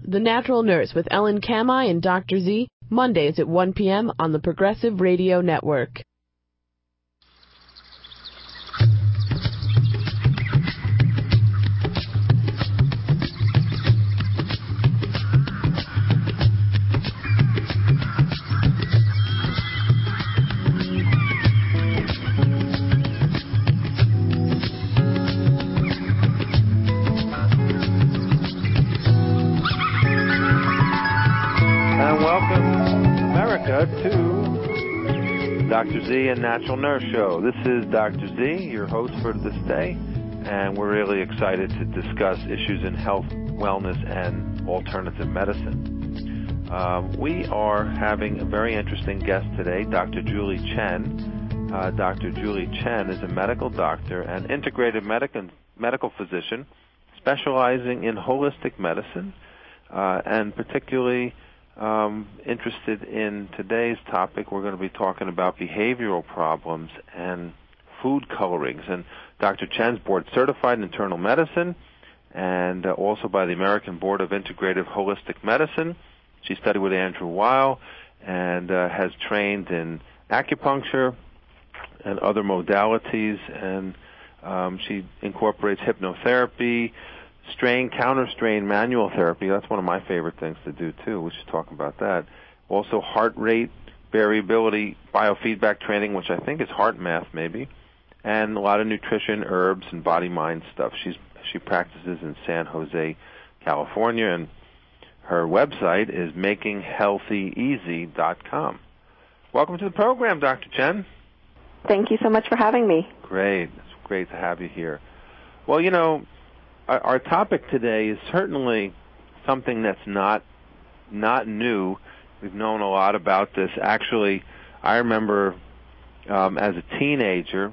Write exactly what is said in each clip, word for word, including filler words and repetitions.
The Natural Nurse with Ellen Kamai and Doctor Z, Mondays at one p.m. on the Progressive Radio Network. To Doctor Z and Natural Nurse Show. This is Doctor Z, your host for this day, and we're really excited to discuss issues in health, wellness, and alternative medicine. Um, we are having a very interesting guest today, Doctor Julie Chen. Uh, Doctor Julie Chen is a medical doctor and integrated medical medical physician specializing in holistic medicine, uh, and particularly Um, interested in today's topic. We're going to be talking about behavioral problems and food colorings. And Doctor Chen's board certified in internal medicine and uh, also by the American Board of Integrative Holistic Medicine. She studied with Andrew Weil and uh, has trained in acupuncture and other modalities, and um, she incorporates hypnotherapy, strain, counter-strain manual therapy. That's one of my favorite things to do, too. We should talk about that. Also, heart rate variability, biofeedback training, which I think is heart math, maybe, and a lot of nutrition, herbs, and body-mind stuff. She's She practices in San Jose, California, and her website is making healthy easy dot com. Welcome to the program, Doctor Chen. Thank you so much for having me. Great. It's great to have you here. Well, you know, our topic today is certainly something that's not not new. We've known a lot about this. Actually, I remember um, as a teenager,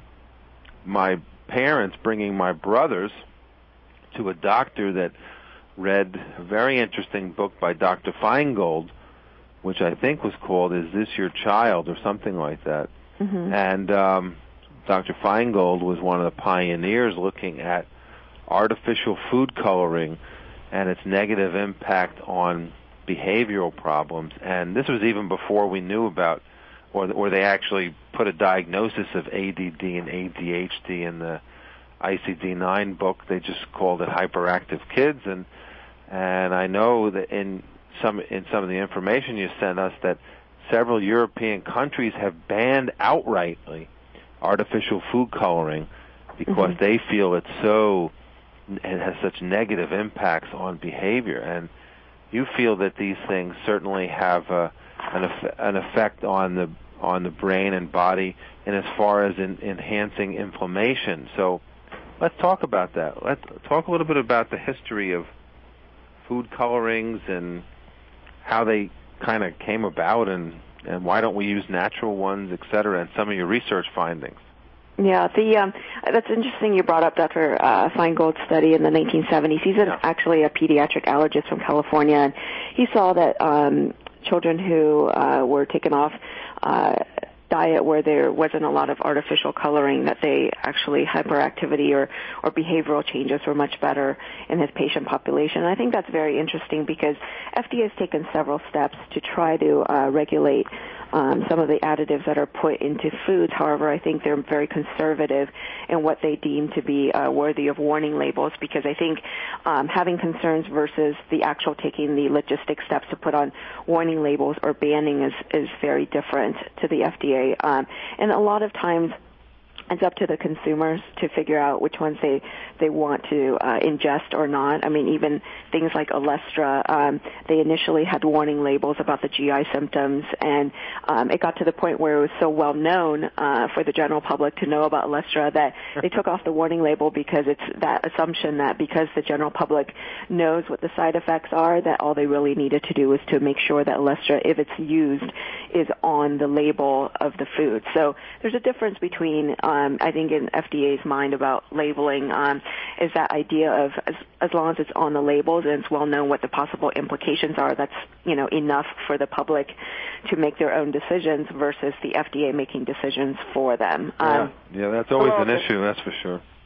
my parents bringing my brothers to a doctor that read a very interesting book by Doctor Feingold, which I think was called "Is This Your Child?" or something like that. Mm-hmm. And um, Doctor Feingold was one of the pioneers looking at artificial food coloring and its negative impact on behavioral problems. And this was even before we knew about, or, or they actually put a diagnosis of A D D and A D H D in the I C D nine book. They just called it hyperactive kids. And and I know that in some in some of the information you sent us that several European countries have banned outrightly artificial food coloring because mm-hmm. they feel it's so it has such negative impacts on behavior. And you feel that these things certainly have a, an, eff- an effect on the on the brain and body, and as far as in, enhancing inflammation. So let's talk about that. Let's talk a little bit about the history of food colorings and how they kind of came about, and, and why don't we use natural ones, et cetera, and some of your research findings. Yeah, the um, that's interesting you brought up Doctor Uh, Feingold's study in the nineteen seventies. He's an, yeah. actually a pediatric allergist from California, and he saw that um, children who uh, were taken off uh, diet where there wasn't a lot of artificial coloring, that they actually hyperactivity or, or behavioral changes were much better in his patient population. And I think that's very interesting because F D A has taken several steps to try to uh, regulate Um, some of the additives that are put into foods. However, I think they're very conservative in what they deem to be uh, worthy of warning labels, because I think um, having concerns versus the actual taking the logistic steps to put on warning labels or banning is, is very different to the F D A. Um, and a lot of times it's up to the consumers to figure out which ones they, they want to uh, ingest or not. I mean, even things like Olestra, um, they initially had warning labels about the G I symptoms, and um, it got to the point where it was so well known uh, for the general public to know about Olestra that they took off the warning label, because it's that assumption that because the general public knows what the side effects are, that all they really needed to do was to make sure that Olestra, if it's used, is on the label of the food. So there's a difference between um, Um, I think in F D A's mind about labeling um, is that idea of as, as long as it's on the labels and it's well known what the possible implications are, that's, you know, enough for the public to make their own decisions versus the F D A making decisions for them. Yeah, Um, yeah, that's always an issue, that's for sure.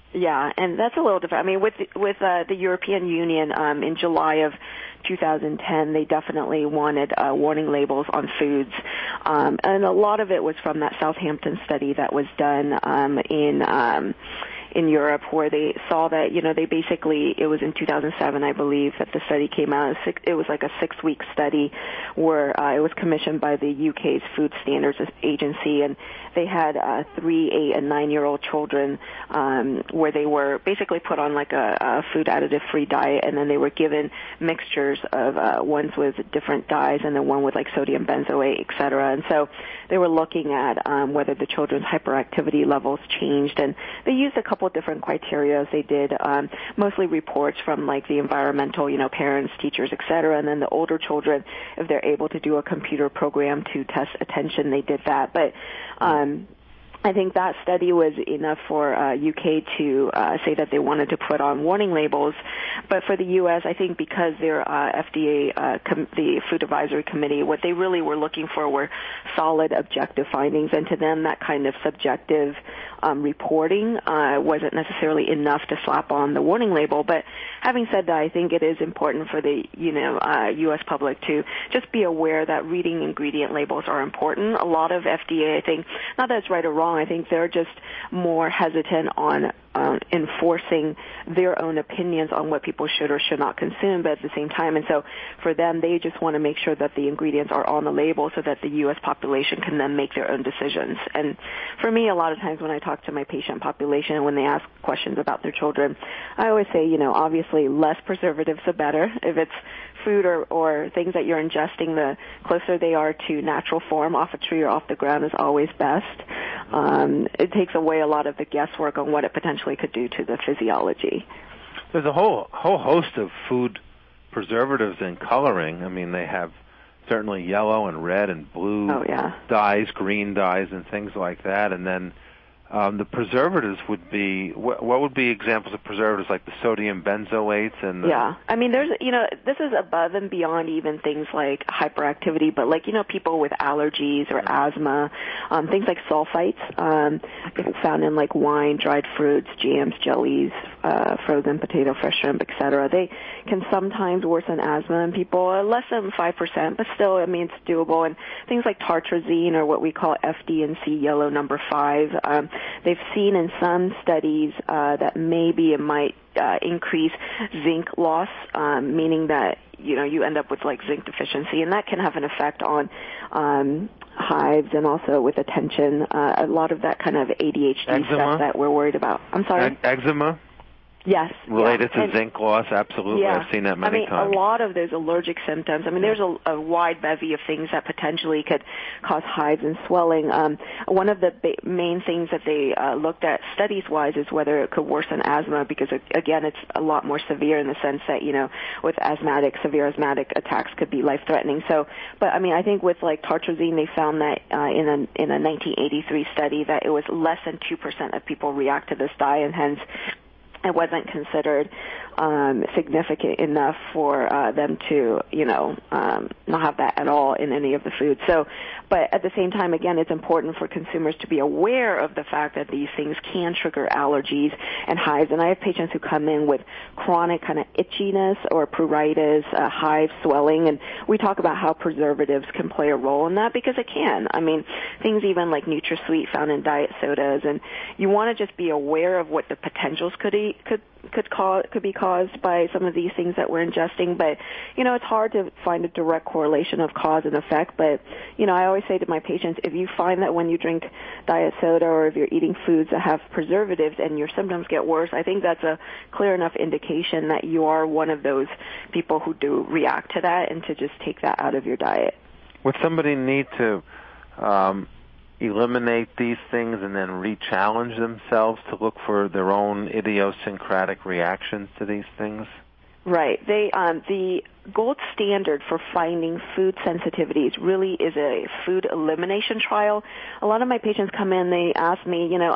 Yeah, and that's a little different. I mean, with with uh, the European Union um, in July of two thousand ten, they definitely wanted uh, warning labels on foods, um, and a lot of it was from that Southampton study that was done um, in. Um, in Europe, where they saw that, you know, they basically, it was in two thousand seven, I believe, that the study came out. It was like a six-week study where uh, it was commissioned by the U K's Food Standards Agency, and they had uh, three, eight, and nine-year-old children um, where they were basically put on like a, a food additive-free diet, and then they were given mixtures of uh, ones with different dyes and then one with like sodium benzoate, et cetera. And so they were looking at um, whether the children's hyperactivity levels changed, and they used a couple of different criteria. They did um, mostly reports from like the environmental, you know, parents, teachers, et cetera. And then the older children, if they're able to do a computer program to test attention, they did that. But um, I think that study was enough for uh, U K to uh, say that they wanted to put on warning labels. But for the U S, I think because their uh, F D A, uh, com- the Food Advisory Committee, what they really were looking for were solid, objective findings. And to them, that kind of subjective um, reporting uh, wasn't necessarily enough to slap on the warning label. But having said that, I think it is important for the, you know, uh, U S public to just be aware that reading ingredient labels are important. A lot of F D A, I think, not that it's right or wrong, I think they're just more hesitant on um, enforcing their own opinions on what people should or should not consume, but at the same time, and so for them, they just want to make sure that the ingredients are on the label so that the U S population can then make their own decisions. And for me, a lot of times when I talk to my patient population and when they ask questions about their children, I always say, you know, obviously less preservatives the better. If it's food or, or things that you're ingesting, the closer they are to natural form off a tree or off the ground is always best. Um, it takes away a lot of the guesswork on what it potentially could do to the physiology. There's a whole whole host of food preservatives and coloring. I mean, they have certainly yellow and red and blue oh, yeah. dyes, green dyes, and things like that. And then um, the preservatives would be, what, what would be examples of preservatives like the sodium benzoates and the... Yeah, I mean, there's, you know, this is above and beyond even things like hyperactivity, but like, you know, people with allergies or asthma, um, things like sulfites, um, found in like wine, dried fruits, jams, jellies, uh, frozen potato, fresh shrimp, et cetera. They can sometimes worsen asthma in people, uh, less than five percent, but still, I mean, it's doable. And things like tartrazine or what we call F D and C yellow number five, um, they've seen in some studies uh, that maybe it might uh, increase zinc loss, um, meaning that, you know, you end up with like zinc deficiency, and that can have an effect on um, hives and also with attention. Uh, a lot of that kind of A D H D eczema? stuff that we're worried about. I'm sorry? E- eczema? Yes. Related yeah. to and, zinc loss, absolutely. Yeah. I've seen that many I mean, times. a lot of those allergic symptoms. I mean, there's a, a wide bevy of things that potentially could cause hives and swelling. Um, one of the ba- main things that they uh, looked at studies-wise is whether it could worsen asthma because, again, it's a lot more severe in the sense that, you know, with asthmatic, severe asthmatic attacks could be life-threatening. So, but, I mean, I think with, like, tartrazine, they found that uh, in, a, in a nineteen eighty-three study that it was less than two percent of people react to this dye, and hence it wasn't considered um, significant enough for uh, them to, you know, um, not have that at all in any of the foods. So, but at the same time, again, it's important for consumers to be aware of the fact that these things can trigger allergies and hives. And I have patients who come in with chronic kind of itchiness or pruritus, uh, hives, swelling, and we talk about how preservatives can play a role in that because it can. I mean, things even like NutraSweet found in diet sodas, and you want to just be aware of what the potentials could be could could cause could be caused by some of these things that we're ingesting. But you know, it's hard to find a direct correlation of cause and effect. But you know, I always say to my patients, if you find that when you drink diet soda or if you're eating foods that have preservatives and your symptoms get worse, I think that's a clear enough indication that you are one of those people who do react to that, and to just take that out of your diet. Would somebody need to um, eliminate these things and then re-challenge themselves to look for their own idiosyncratic reactions to these things? Right. They um, the gold standard for finding food sensitivities really is a food elimination trial. A lot of my patients come in, they ask me, you know,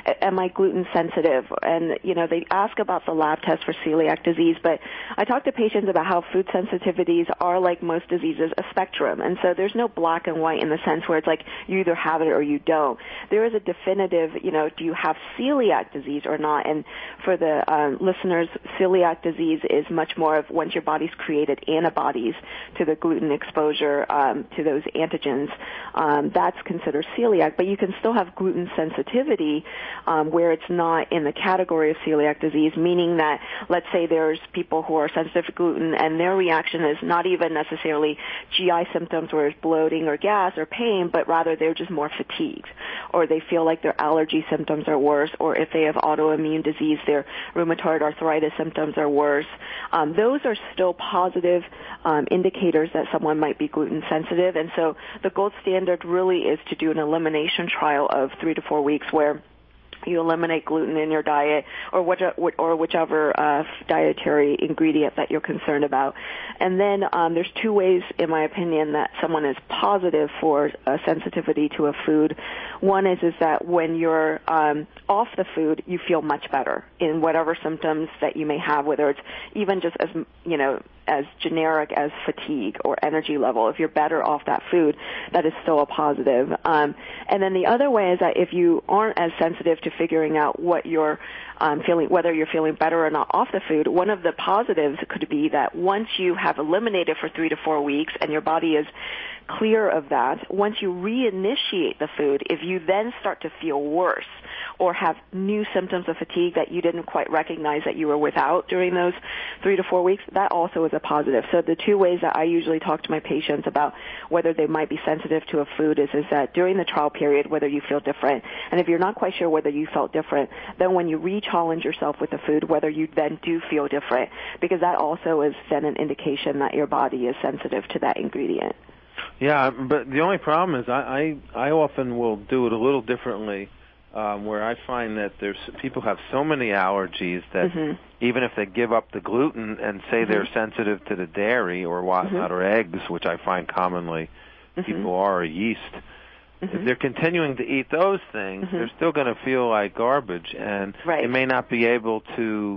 am I gluten sensitive? And, you know, they ask about the lab test for celiac disease, but I talk to patients about how food sensitivities are, like most diseases, a spectrum. And so there's no black and white in the sense where it's like you either have it or you don't. There is a definitive, you know, do you have celiac disease or not? And for the um, listeners, celiac disease is much more of once your body's created antibodies to the gluten exposure, um, to those antigens, um, that's considered celiac. But you can still have gluten sensitivity um, where it's not in the category of celiac disease, meaning that, let's say there's people who are sensitive to gluten and their reaction is not even necessarily G I symptoms where it's bloating or gas or pain, but rather they're just more fatigued, or they feel like their allergy symptoms are worse, or if they have autoimmune disease, their rheumatoid arthritis symptoms are worse. Um, those are still positive um, indicators that someone might be gluten sensitive. And so the gold standard really is to do an elimination trial of three to four weeks where you eliminate gluten in your diet, or which, or whichever uh, dietary ingredient that you're concerned about. And then um, there's two ways, in my opinion, that someone is positive for a sensitivity to a food. One is is that when you're um, off the food, you feel much better in whatever symptoms that you may have, whether it's even just as, you know, as generic as fatigue or energy level. If you're better off that food, that is still a positive. Um, and then the other way is that if you aren't as sensitive to figuring out what you're um, feeling, whether you're feeling better or not off the food, one of the positives could be that once you have eliminated for three to four weeks and your body is clear of that, once you reinitiate the food, if you then start to feel worse or have new symptoms of fatigue that you didn't quite recognize that you were without during those three to four weeks, that also is a positive. So the two ways that I usually talk to my patients about whether they might be sensitive to a food is, is that during the trial period, whether you feel different. And if you're not quite sure whether you felt different, then when you re-challenge yourself with the food, whether you then do feel different, because that also is then an indication that your body is sensitive to that ingredient. Yeah, but the only problem is I, I, I often will do it a little differently, um, where I find that there's people have so many allergies that mm-hmm. even if they give up the gluten and say mm-hmm. they're sensitive to the dairy or whatnot, mm-hmm. or eggs, which I find commonly mm-hmm. people are, or yeast, mm-hmm. if they're continuing to eat those things, mm-hmm. they're still going to feel like garbage, and right. they may not be able to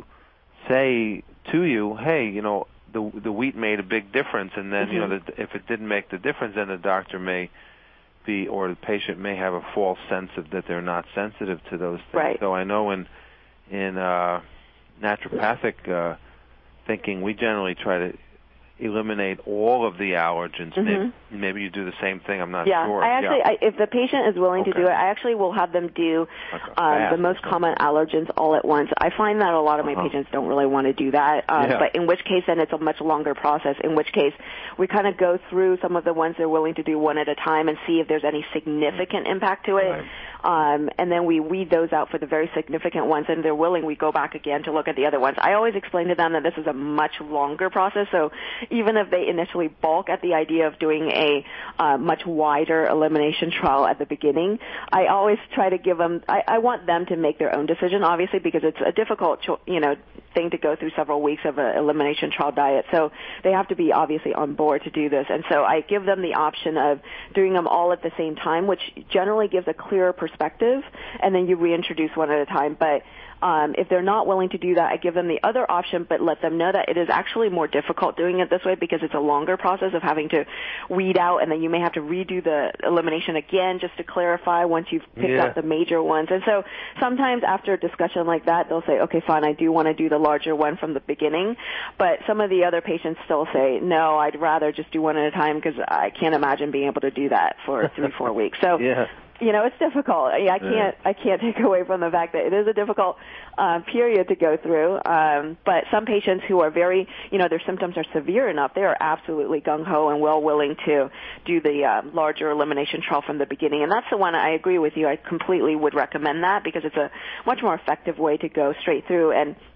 say to you, hey, you know, the the wheat made a big difference, and then, mm-hmm. you know, the, if it didn't make the difference, then the doctor may be, or the patient may have a false sense of that they're not sensitive to those things. Right. So I know in in uh, naturopathic uh, thinking, we generally try to eliminate all of the allergens. Mm-hmm. Maybe, maybe you do the same thing. I'm not yeah, sure. I actually, yeah, I, if the patient is willing okay. to do it, I actually will have them do okay. um, the most common allergens all at once. I find that a lot of my uh-huh. patients don't really want to do that, um, yeah. but in which case then it's a much longer process, in which case we kind of go through some of the ones they're willing to do one at a time and see if there's any significant impact to it. Right. Um, and then we weed those out for the very significant ones, and if they're willing, we go back again to look at the other ones. I always explain to them that this is a much longer process, so even if they initially balk at the idea of doing a uh, much wider elimination trial at the beginning, I always try to give them, I, I want them to make their own decision, obviously, because it's a difficult, you know, thing to go through several weeks of an elimination trial diet, so they have to be obviously on board to do this. And so I give them the option of doing them all at the same time, which generally gives a clearer perspective, and then you reintroduce one at a time. But Um, if they're not willing to do that, I give them the other option, but let them know that it is actually more difficult doing it this way because it's a longer process of having to weed out, and then you may have to redo the elimination again just to clarify once you've picked yeah. out the major ones. And so sometimes after a discussion like that, they'll say, okay, fine, I do want to do the larger one from the beginning. But some of the other patients still say, no, I'd rather just do one at a time because I can't imagine being able to do that for three, four weeks. So. Yeah. You know, it's difficult. I can't, I can't take away from the fact that it is a difficult uh, period to go through. Um, but some patients who are very, you know, their symptoms are severe enough, they are absolutely gung-ho and well willing to do the uh, larger elimination trial from the beginning. And that's the one I agree with you. I completely would recommend that because it's a much more effective way to go straight through. And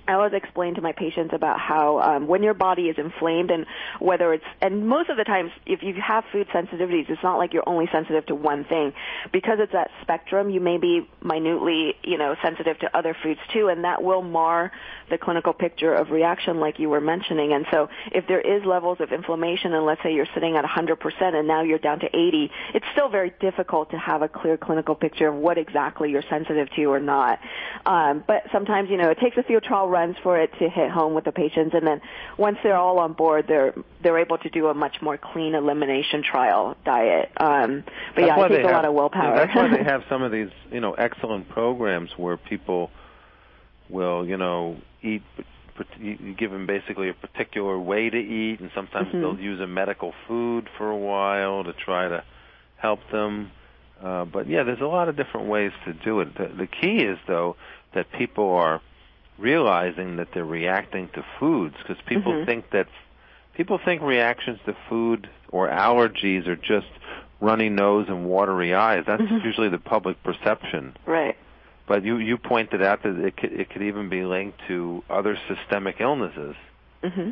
I always explain to my patients about how um, when your body is inflamed and whether it's, and most of the times if you have food sensitivities, it's not like you're only sensitive to one thing. Because it's that spectrum, you may be minutely, you know, sensitive to other foods too, and that will mar the clinical picture of reaction like you were mentioning. And so if there is levels of inflammation, and let's say you're sitting at one hundred percent and now you're down to eighty, it's still very difficult to have a clear clinical picture of what exactly you're sensitive to or not. Um, but sometimes, you know, it takes a few trial runs for it to hit home with the patients, and then once they're all on board, they're they're able to do a much more clean elimination trial diet. Um, but that's yeah, it takes a have, lot of willpower. Yeah, that's why they have some of these, you know, excellent programs where people will, you know, eat. You give them basically a particular way to eat, and sometimes mm-hmm. they'll use a medical food for a while to try to help them. Uh, but yeah, there's a lot of different ways to do it. The, the key is, though, that people are realizing that they're reacting to foods, because people mm-hmm. think that people think reactions to food or allergies are just runny nose and watery eyes. That's mm-hmm. usually the public perception. Right. But you, you pointed out that it could, it could even be linked to other systemic illnesses. Mm-hmm.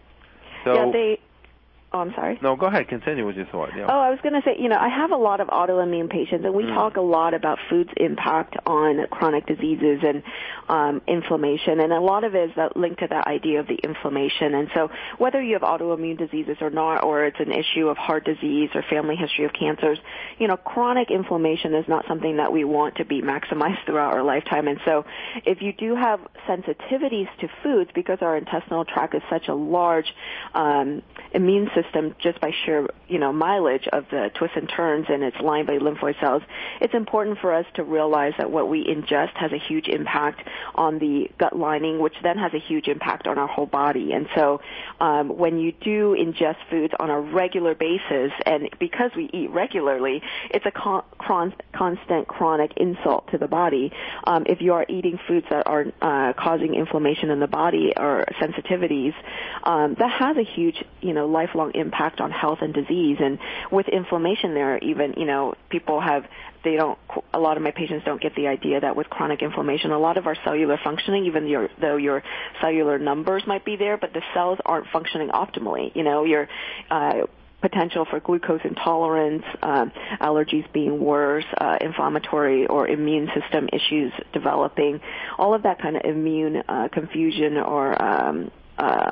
So, yeah, they... Oh, I'm sorry. No, go ahead. Continue with your thought. Yeah. Oh, I was going to say, you know, I have a lot of autoimmune patients, and we mm. talk a lot about food's impact on chronic diseases and um, inflammation, and a lot of it is that linked to that idea of the inflammation. And so whether you have autoimmune diseases or not, or it's an issue of heart disease or family history of cancers, you know, chronic inflammation is not something that we want to be maximized throughout our lifetime. And so if you do have sensitivities to foods, because our intestinal tract is such a large um, immune system, system just by sheer, you know, mileage of the twists and turns, and it's lined by lymphoid cells, it's important for us to realize that what we ingest has a huge impact on the gut lining, which then has a huge impact on our whole body. And so um, when you do ingest foods on a regular basis, and because we eat regularly, it's a con- con- constant chronic insult to the body. Um, if you are eating foods that are uh, causing inflammation in the body or sensitivities, um, that has a huge, you know, lifelong impact on health and disease. And with inflammation there, even, you know, people have, they don't, a lot of my patients don't get the idea that with chronic inflammation, a lot of our cellular functioning, even your, though your cellular numbers might be there, but the cells aren't functioning optimally. You know, your uh, potential for glucose intolerance, um, allergies being worse, uh, inflammatory or immune system issues developing, all of that kind of immune uh, confusion or um, uh,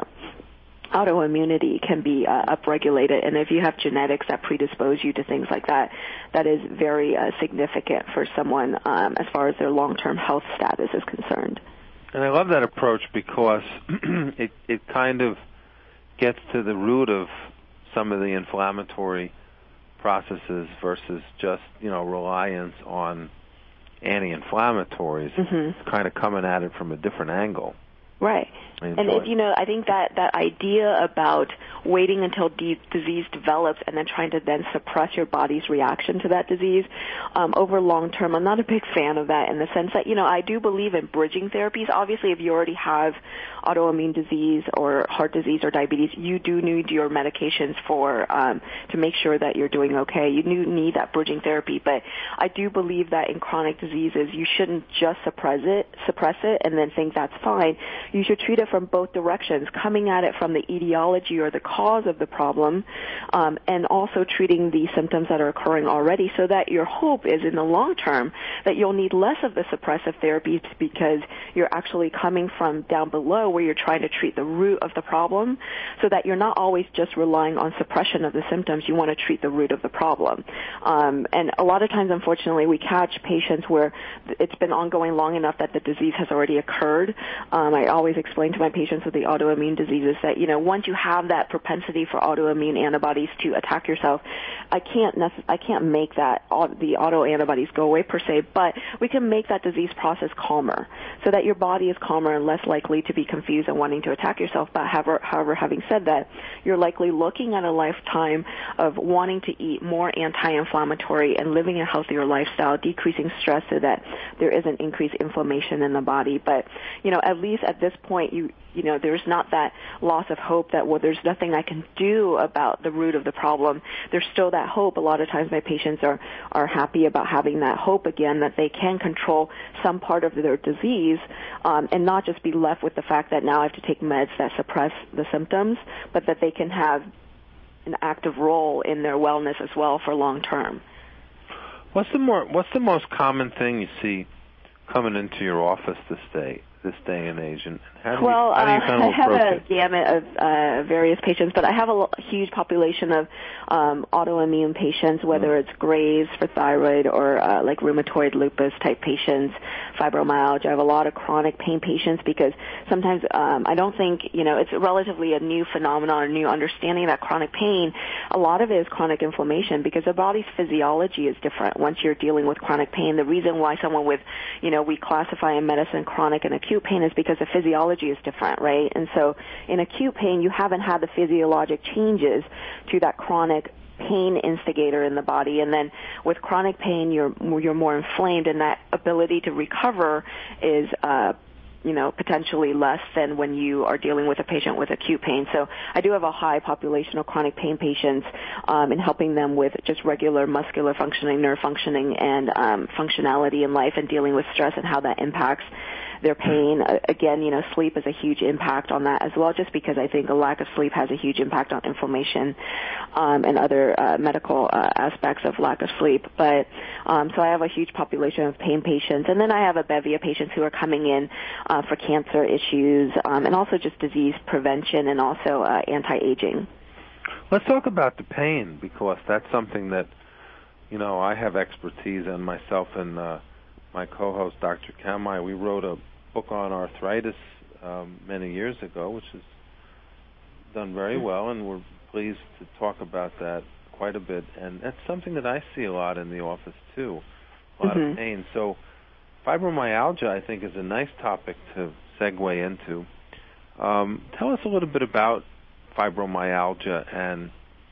autoimmunity can be uh, upregulated, and if you have genetics that predispose you to things like that, that is very uh, significant for someone um, as far as their long-term health status is concerned. And I love that approach because it, it kind of gets to the root of some of the inflammatory processes versus just, you know, reliance on anti-inflammatories. Mm-hmm. It's kind of coming at it from a different angle. Right. And, if, you know, I think that, that idea about waiting until de- disease develops and then trying to then suppress your body's reaction to that disease um, over long term, I'm not a big fan of that in the sense that, you know, I do believe in bridging therapies. Obviously, if you already have autoimmune disease or heart disease or diabetes, you do need your medications for um, to make sure that you're doing okay. You do need that bridging therapy. But I do believe that in chronic diseases, you shouldn't just suppress it, suppress it and then think that's fine. You should treat it from both directions, coming at it from the etiology or the cause of the problem, um, and also treating the symptoms that are occurring already, so that your hope is in the long term that you'll need less of the suppressive therapies because you're actually coming from down below where you're trying to treat the root of the problem, so that you're not always just relying on suppression of the symptoms. You want to treat the root of the problem. Um, and a lot of times, unfortunately, we catch patients where it's been ongoing long enough that the disease has already occurred. Um, I always explain to my patients with the autoimmune diseases that, you know, once you have that propensity for autoimmune antibodies to attack yourself, I can't necess- I can't make that the auto antibodies go away per se, but we can make that disease process calmer so that your body is calmer and less likely to be confused and wanting to attack yourself. But however, however, having said that, you're likely looking at a lifetime of wanting to eat more anti-inflammatory and living a healthier lifestyle, decreasing stress so that there isn't increased inflammation in the body. But, you know, at least at this point, you you know, there's not that loss of hope that, well, there's nothing I can do about the root root of the problem, there's still that hope. A lot of times my patients are, are happy about having that hope again that they can control some part of their disease um, and not just be left with the fact that now I have to take meds that suppress the symptoms, but that they can have an active role in their wellness as well for long term. What's the more what's the most common thing you see coming into your office this day this day and age, and how do you, well, how do you uh, kind of I have approach a gamut of uh, various patients, but I have a l- huge population of um, autoimmune patients, whether mm. it's Graves for thyroid or uh, like rheumatoid lupus type patients, fibromyalgia. I have a lot of chronic pain patients because sometimes um, I don't think, you know, it's relatively a new phenomenon, a new understanding that chronic pain, a lot of it is chronic inflammation because the body's physiology is different once you're dealing with chronic pain. The reason why someone with, you know, we classify in medicine chronic and acute pain is because the physiology is different, right? And so in acute pain, you haven't had the physiologic changes to that chronic pain instigator in the body, and then with chronic pain, you're you're more inflamed, and that ability to recover is uh, you know, potentially less than when you are dealing with a patient with acute pain. So I do have a high population of chronic pain patients um, and helping them with just regular muscular functioning, nerve functioning, and um, functionality in life and dealing with stress and how that impacts their pain. Uh, again, you know, sleep is a huge impact on that as well, just because I think a lack of sleep has a huge impact on inflammation um, and other uh, medical uh, aspects of lack of sleep. But um, so I have a huge population of pain patients, and then I have a bevy of patients who are coming in uh, for cancer issues um, and also just disease prevention and also uh, anti-aging. Let's talk about the pain, because that's something that, you know, I have expertise in myself and uh, my co-host, Doctor Kamai. We wrote a book on arthritis um, many years ago, which has done very well, and we're pleased to talk about that quite a bit. And that's something that I see a lot in the office, too, a lot mm-hmm. of pain. So fibromyalgia, I think, is a nice topic to segue into. Um, tell us a little bit about fibromyalgia, and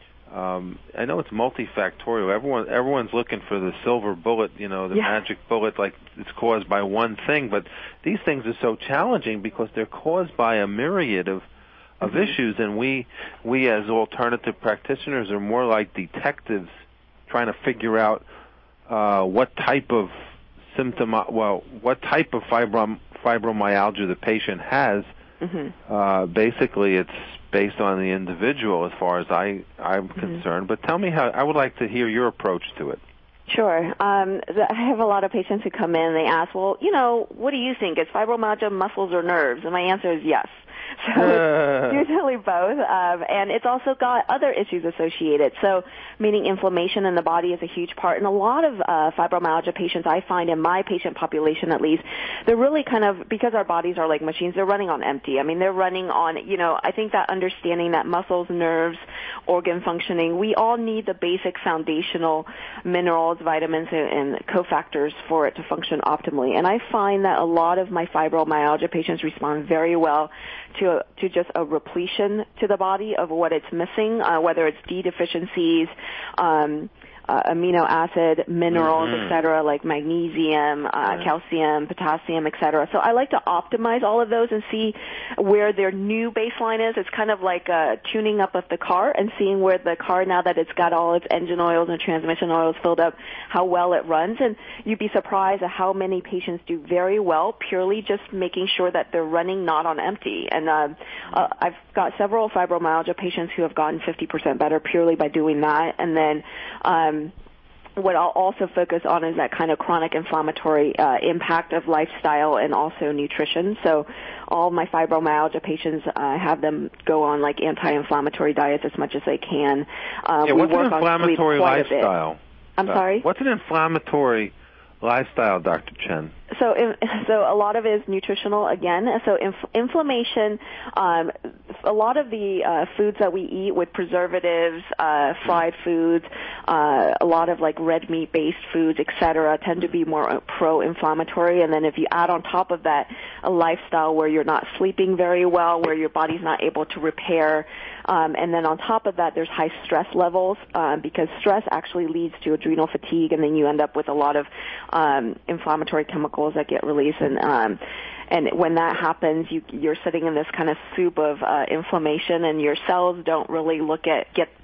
um, I know it's multifactorial. Everyone, everyone's looking for the silver bullet, you know, the yeah. magic bullet, like it's caused by one thing. But these things are so challenging because they're caused by a myriad of of mm-hmm. issues, and we we as alternative practitioners are more like detectives trying to figure out uh, what type of symptom, well, what type of fibrom, fibromyalgia the patient has. Mm-hmm. Uh, basically, it's based on the individual as far as I, I'm mm-hmm. concerned. But tell me how, I would like to hear your approach to it. Sure. Um, I have a lot of patients who come in and they ask, well, you know, what do you think? Is fibromyalgia muscles or nerves? And my answer is yes. So uh. it's usually both, um, and it's also got other issues associated. So, meaning inflammation in the body is a huge part. And a lot of uh, fibromyalgia patients, I find in my patient population at least, they're really kind of, because our bodies are like machines, they're running on empty. I mean, they're running on, you know, I think that understanding that muscles, nerves, organ functioning, we all need the basic foundational minerals, vitamins, and, and cofactors for it to function optimally. And I find that a lot of my fibromyalgia patients respond very well to a, to just a repletion to the body of what it's missing, uh, whether it's D deficiencies, um, uh, amino acid, minerals, mm-hmm. et cetera, like magnesium, uh, yeah. calcium, potassium, et cetera. So I like to optimize all of those and see where their new baseline is. It's kind of like uh, tuning up of the car and seeing where the car, now that it's got all its engine oils and transmission oils filled up, how well it runs. And you'd be surprised at how many patients do very well purely just making sure that they're running not on empty. And uh, uh, I've got several fibromyalgia patients who have gotten fifty percent better purely by doing that. And then um, what I'll also focus on is that kind of chronic inflammatory uh, impact of lifestyle and also nutrition. So all my fibromyalgia patients, I uh, have them go on like anti-inflammatory diets as much as they can. Uh, yeah, we what's work an inflammatory on lifestyle? I'm uh, sorry? What's an inflammatory lifestyle, Doctor Chen? So, so a lot of it is nutritional again. So, inf- inflammation. Um, a lot of the uh, foods that we eat with preservatives, uh, fried foods, uh, a lot of like red meat-based foods, et cetera, tend to be more pro-inflammatory. And then if you add on top of that a lifestyle where you're not sleeping very well, where your body's not able to repair, um, and then on top of that, there's high stress levels uh, because stress actually leads to adrenal fatigue, and then you end up with a lot of um, inflammatory chemicals that get released, and um, and when that happens, you, you're sitting in this kind of soup of uh, inflammation, and your cells don't really look at get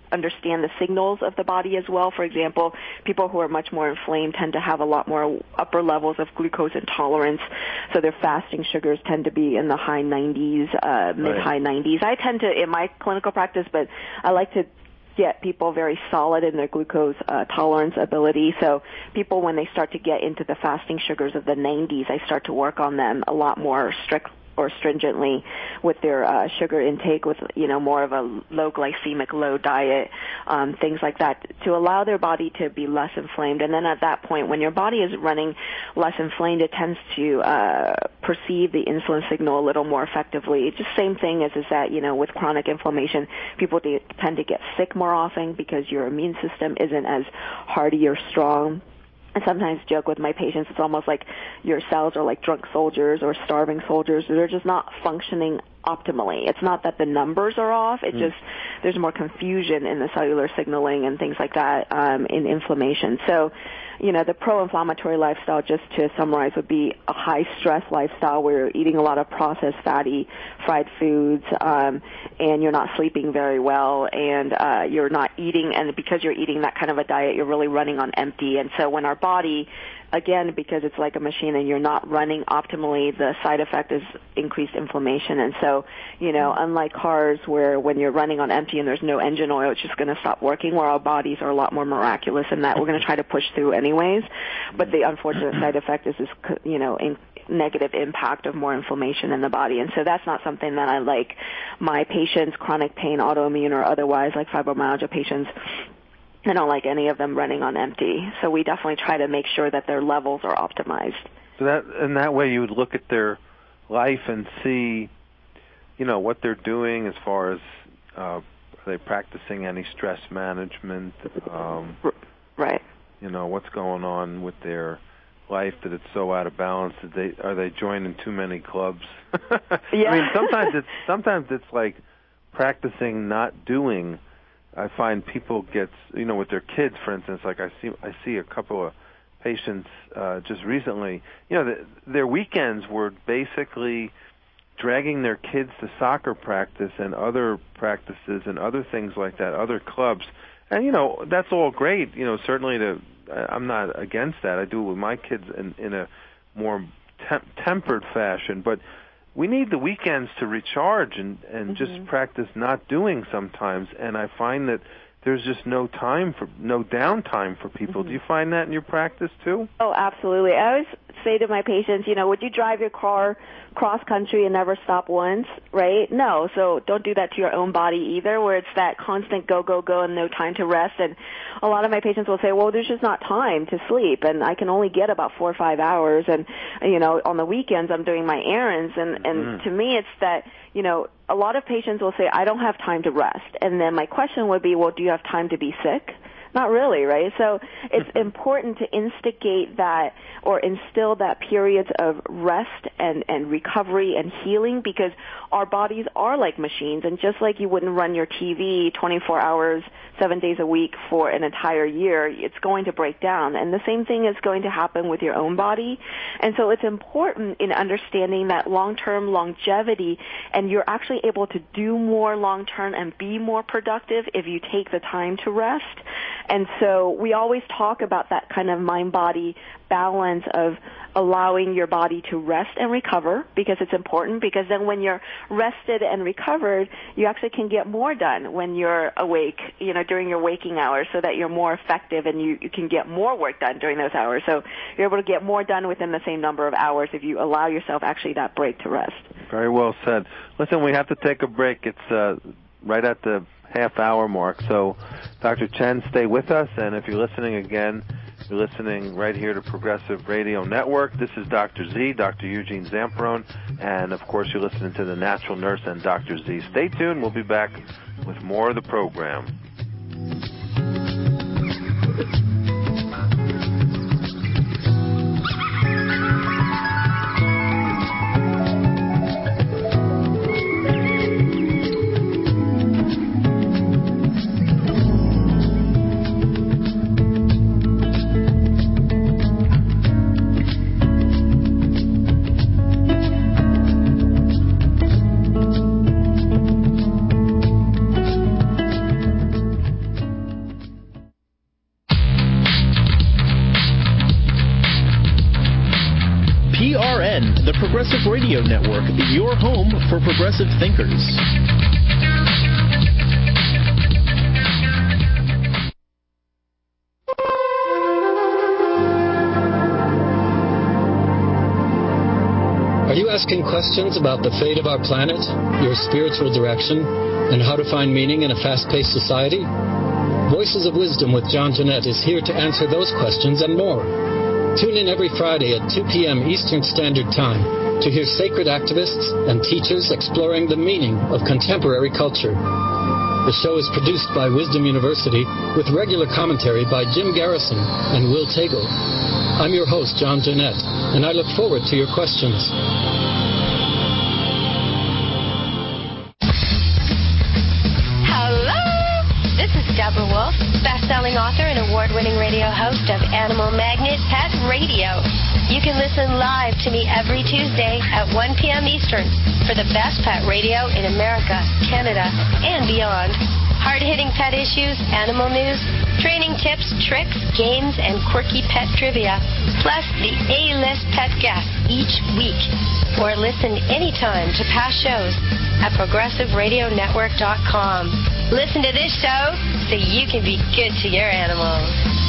understand the signals of the body as well. For example, people who are much more inflamed tend to have a lot more upper levels of glucose intolerance, so their fasting sugars tend to be in the high nineties, uh, mid-high nineties. I tend to, in my clinical practice, but I like to get people very solid in their glucose uh, tolerance ability. So people, when they start to get into the fasting sugars of the nineties, I start to work on them a lot more strict or stringently with their uh, sugar intake, with, you know, more of a low glycemic, low diet, um, things like that, to allow their body to be less inflamed. And then at that point, when your body is running less inflamed, it tends to uh, perceive the insulin signal a little more effectively. It's just same thing as is that, you know, with chronic inflammation, people de- tend to get sick more often because your immune system isn't as hardy or strong. I sometimes joke with my patients, it's almost like your cells are like drunk soldiers or starving soldiers. They're just not functioning optimally. It's not that the numbers are off. It's mm. just there's more confusion in the cellular signaling and things like that um, in inflammation. So, you know, the pro-inflammatory lifestyle, just to summarize, would be a high-stress lifestyle where you're eating a lot of processed, fatty, fried foods, um, and you're not sleeping very well, and uh, you're not eating, and because you're eating that kind of a diet, you're really running on empty. And so when our body, again, because it's like a machine and you're not running optimally, the side effect is increased inflammation. And so, you know, unlike cars where when you're running on empty and there's no engine oil, it's just going to stop working, where our bodies are a lot more miraculous in that we're going to try to push through anyways. But the unfortunate side effect is this, you know, in negative impact of more inflammation in the body. And so that's not something that I like my patients, chronic pain, autoimmune or otherwise, like fibromyalgia patients, I don't like any of them running on empty. So we definitely try to make sure that their levels are optimized. So that, in that way, you would look at their life and see, you know, what they're doing as far as uh, are they practicing any stress management? Um, right. You know, what's going on with their life that it's so out of balance? That they are they joining too many clubs? Yeah. I mean, sometimes it's sometimes it's like practicing not doing. I find people get, you know, with their kids, for instance, like I see I see a couple of patients uh, just recently, you know, the, their weekends were basically dragging their kids to soccer practice and other practices and other things like that, other clubs. And, you know, that's all great, you know, certainly to, I'm not against that. I do it with my kids in, in a more tem- tempered fashion, but we need the weekends to recharge and, and mm-hmm. just practice not doing sometimes. And I find that there's just no time for, no downtime for people. Mm-hmm. Do you find that in your practice too? Oh, absolutely. I always say to my patients, you know, would you drive your car cross country and never stop once, right? No. So don't do that to your own body either, where it's that constant go, go, go and no time to rest. And a lot of my patients will say, well, there's just not time to sleep, and I can only get about four or five hours. And, you know, on the weekends I'm doing my errands. And, and mm-hmm. to me, it's that, you know, a lot of patients will say, I don't have time to rest. And then my question would be, well, do you have time to be sick? Not really, right? So it's important to instigate that or instill that periods of rest and, and recovery and healing, because our bodies are like machines. And just like you wouldn't run your T V twenty-four hours, seven days a week for an entire year, it's going to break down. And the same thing is going to happen with your own body. And so it's important in understanding that long-term longevity, and you're actually able to do more long-term and be more productive if you take the time to rest. And so we always talk about that kind of mind-body balance of allowing your body to rest and recover, because it's important, because then when you're rested and recovered, you actually can get more done when you're awake, you know, during your waking hours, so that you're more effective and you, you can get more work done during those hours. So you're able to get more done within the same number of hours if you allow yourself actually that break to rest. Very well said. Listen, we have to take a break. It's uh, right at the half-hour mark. So, Doctor Chen, stay with us, and if you're listening again, you're listening right here to Progressive Radio Network. This is Doctor Z, Doctor Eugene Zamperone, and, of course, you're listening to The Natural Nurse and Doctor Z. Stay tuned. We'll be back with more of the program. the Progressive Radio Network, your home for progressive thinkers. Are you asking questions about the fate of our planet, your spiritual direction, and how to find meaning in a fast-paced society? Voices of Wisdom with John Jeanette is here to answer those questions and more. Tune in every Friday at two p.m. Eastern Standard Time to hear sacred activists and teachers exploring the meaning of contemporary culture. The show is produced by Wisdom University with regular commentary by Jim Garrison and Will Tagle. I'm your host, John Jeanette, and I look forward to your questions. Hello! This is Deborah Wolf, best-selling author and award-winning radio host of Animal Magnet Pet Radio. You can listen live to me every Tuesday at one p.m. Eastern for the best pet radio in America, Canada, and beyond. Hard-hitting pet issues, animal news, training tips, tricks, games, and quirky pet trivia, plus the A-list pet guests each week. Or listen anytime to past shows at progressive radio network dot com. Listen to this show so you can be good to your animals.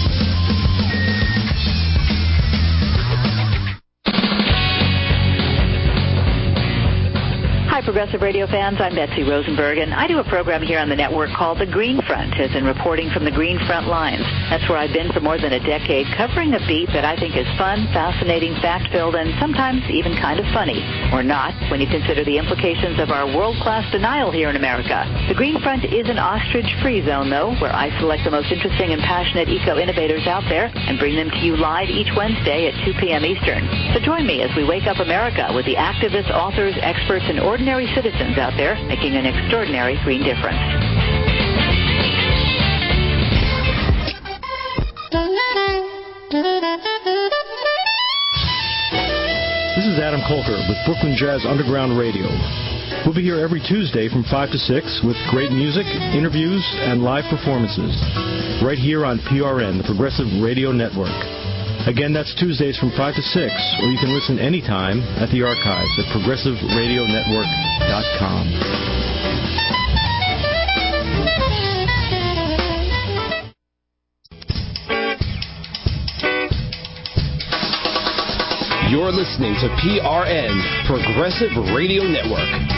Hi, Progressive Radio fans. I'm Betsy Rosenberg, and I do a program here on the network called The Green Front, as in reporting from the Green Front lines. That's where I've been for more than a decade, covering a beat that I think is fun, fascinating, fact-filled, and sometimes even kind of funny. Or not, when you consider the implications of our world-class denial here in America. The Green Front is an ostrich-free zone, though, where I select the most interesting and passionate eco-innovators out there and bring them to you live each Wednesday at two p.m. Eastern. So join me as we wake up America with the activists, authors, experts, and ordinary citizens out there making an extraordinary green difference. This is Adam Colker with Brooklyn Jazz Underground Radio. We'll be here every Tuesday from five to six with great music, interviews, and live performances. Right here on P R N, the Progressive Radio Network. Again, that's Tuesdays from five to six, or you can listen anytime at the archives at progressive radio network dot com. You're listening to P R N, Progressive Radio Network.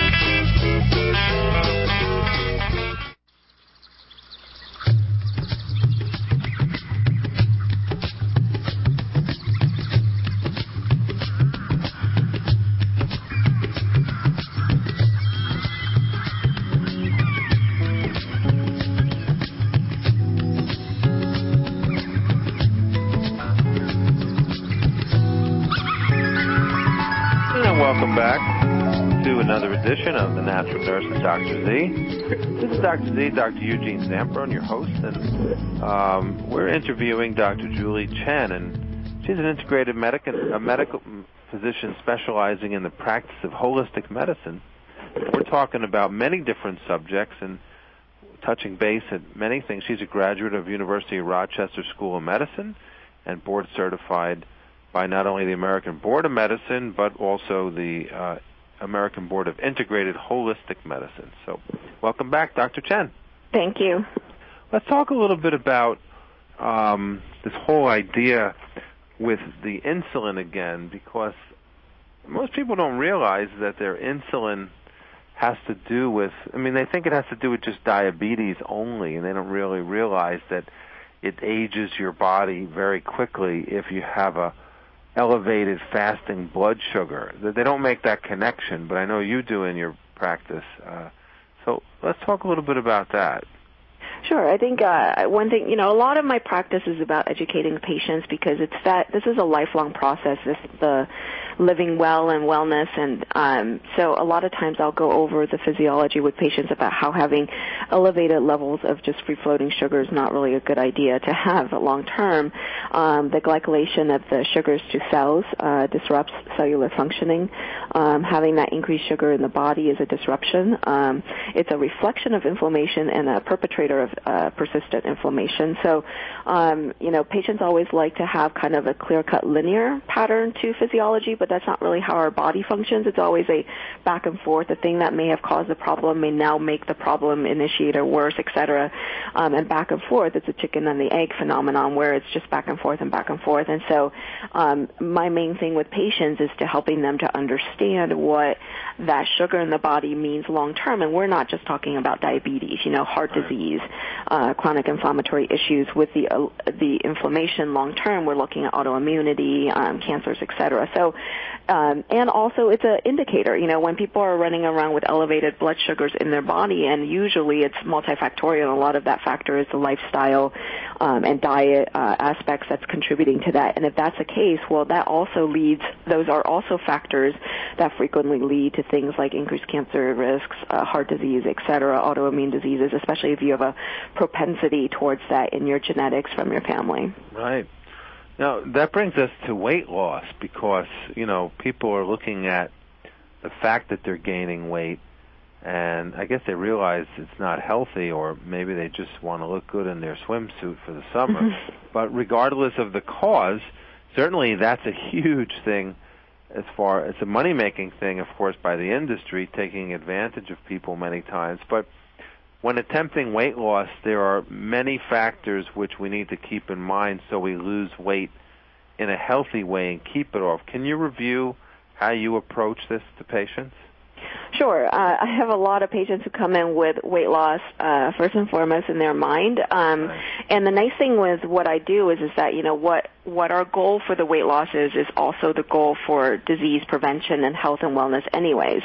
Welcome back to another edition of The Natural Nurse with Doctor Z. This is Doctor Z, Doctor Eugene Zamperon, your host, and um, we're interviewing Doctor Julie Chen, and she's an integrated medic- a medical physician specializing in the practice of holistic medicine. We're talking about many different subjects and touching base at many things. She's a graduate of University of Rochester School of Medicine and board certified by not only the American Board of Medicine, but also the uh, American Board of Integrated Holistic Medicine. So welcome back, Doctor Chen. Thank you. Let's talk a little bit about um, this whole idea with the insulin again, because most people don't realize that their insulin has to do with, I mean, they think it has to do with just diabetes only, and they don't really realize that it ages your body very quickly if you have a elevated fasting blood sugar. They don't make that connection, but I know you do in your practice. Uh, so let's talk a little bit about that. Sure. I think uh, one thing, you know, a lot of my practice is about educating patients because it's that this is a lifelong process, this the living well and wellness, and um, so a lot of times I'll go over the physiology with patients about how having elevated levels of just free-floating sugar is not really a good idea to have long-term. Um, the glycolation of the sugars to cells uh, disrupts cellular functioning. Um, having that increased sugar in the body is a disruption. Um, it's a reflection of inflammation and a perpetrator of uh, persistent inflammation. So, um, you know, patients always like to have kind of a clear-cut linear pattern to physiology, but that's not really how our body functions. It's always a back and forth. The thing that may have caused the problem may now make the problem initiator worse, et cetera. Um, and back and forth, it's a chicken and the egg phenomenon where it's just back and forth and back and forth. And so um, my main thing with patients is to helping them to understand what that sugar in the body means long term. And we're not just talking about diabetes, you know, heart right. disease, uh, chronic inflammatory issues. With the uh, the inflammation long term, we're looking at autoimmunity, um, cancers, et cetera. So, um, and also it's an indicator, you know, when people are running around with elevated blood sugars in their body, and usually it's multifactorial, and a lot of that factor is the lifestyle um, and diet uh, aspects that's contributing to that. And if that's the case, well, that also leads, those are also factors that frequently lead to things like increased cancer risks, uh, heart disease, et cetera, autoimmune diseases, especially if you have a propensity towards that in your genetics from your family. Right. Now, that brings us to weight loss because, you know, people are looking at the fact that they're gaining weight, and I guess they realize it's not healthy, or maybe they just want to look good in their swimsuit for the summer. Mm-hmm. But regardless of the cause, certainly that's a huge thing as far as a money-making thing, of course, by the industry, taking advantage of people many times. But when attempting weight loss, there are many factors which we need to keep in mind so we lose weight in a healthy way and keep it off. Can you review how you approach this to patients? Sure. Uh, I have a lot of patients who come in with weight loss, uh, first and foremost, in their mind. Um, right. And the nice thing with what I do is, is that, you know, what, what our goal for the weight loss is, is also the goal for disease prevention and health and wellness anyways.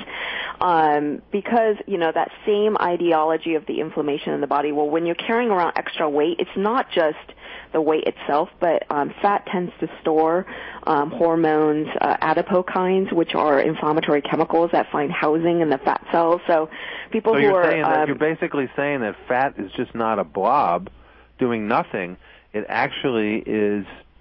Um, because, you know, that same ideology of the inflammation in the body, well, when you're carrying around extra weight, it's not just the weight itself, but um, fat tends to store um, hormones, uh, adipokines, which are inflammatory chemicals that find housing in the fat cells. So people so who you're are saying that, um, you're basically saying that fat is just not a blob doing nothing. It actually is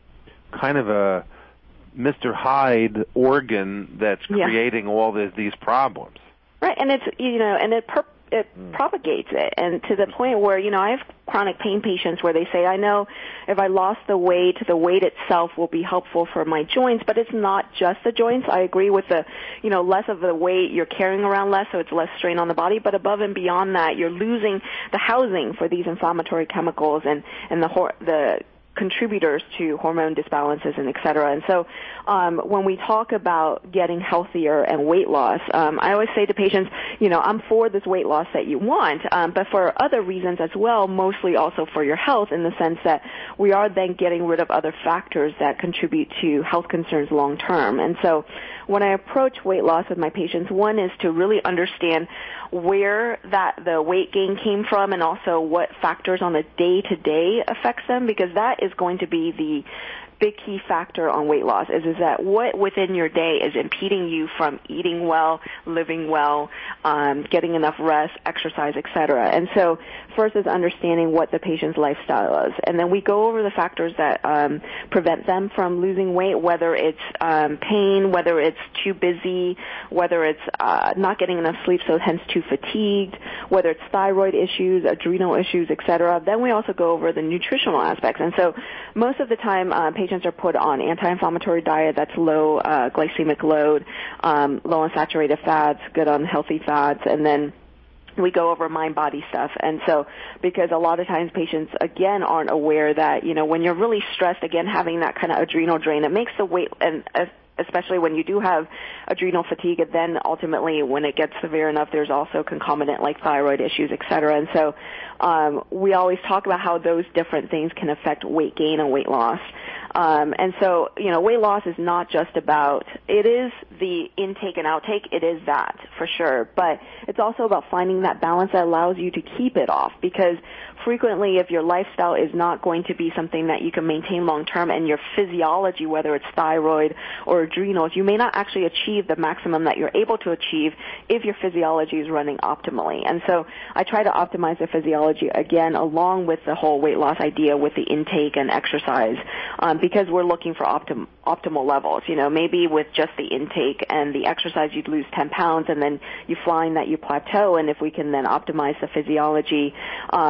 kind of a Mister Hyde organ that's yeah. creating all this, these problems. Right, and it's, you know, and it per- it mm. propagates it, and to the point where, you know, I have chronic pain patients where they say, I know if I lost the weight, the weight itself will be helpful for my joints, but it's not just the joints. I agree with the, you know, less of the weight, you're carrying around less, so it's less strain on the body, but above and beyond that, you're losing the housing for these inflammatory chemicals and, and the, the contributors to hormone disbalances and et cetera. And so um, when we talk about getting healthier and weight loss, um, I always say to patients, you know, I'm for this weight loss that you want, um, but for other reasons as well, mostly also for your health, in the sense that we are then getting rid of other factors that contribute to health concerns long term. And so when I approach weight loss with my patients, one is to really understand where that the weight gain came from, and also what factors on a day-to-day affects them, because that is going to be the big key factor on weight loss, is, is that what within your day is impeding you from eating well, living well, um, getting enough rest, exercise, et cetera. And so first is understanding what the patient's lifestyle is. And then we go over the factors that um, prevent them from losing weight, whether it's um, pain, whether it's too busy, whether it's uh, not getting enough sleep, so hence too fatigued, whether it's thyroid issues, adrenal issues, et cetera. Then we also go over the nutritional aspects. And so most of the time, uh, patients are put on anti-inflammatory diet that's low uh, glycemic load, um, low in saturated fats, good on healthy fats, and then we go over mind-body stuff. And so because a lot of times patients, again, aren't aware that, you know, when you're really stressed, again, having that kind of adrenal drain, it makes the weight, and uh, especially when you do have adrenal fatigue, and then ultimately when it gets severe enough, there's also concomitant like thyroid issues, et cetera. And so um, we always talk about how those different things can affect weight gain and weight loss. Um, and so, you know, weight loss is not just about, it is the intake and outtake, it is that for sure, but it's also about finding that balance that allows you to keep it off, because frequently if your lifestyle is not going to be something that you can maintain long term, and your physiology, whether it's thyroid or adrenals, you may not actually achieve the maximum that you're able to achieve if your physiology is running optimally. And so I try to optimize the physiology, again, along with the whole weight loss idea with the intake and exercise, um, because we're looking for optim- optimal levels. You know, maybe with just the intake and the exercise you'd lose ten pounds, and then you find that you plateau, and if we can then optimize the physiology um, and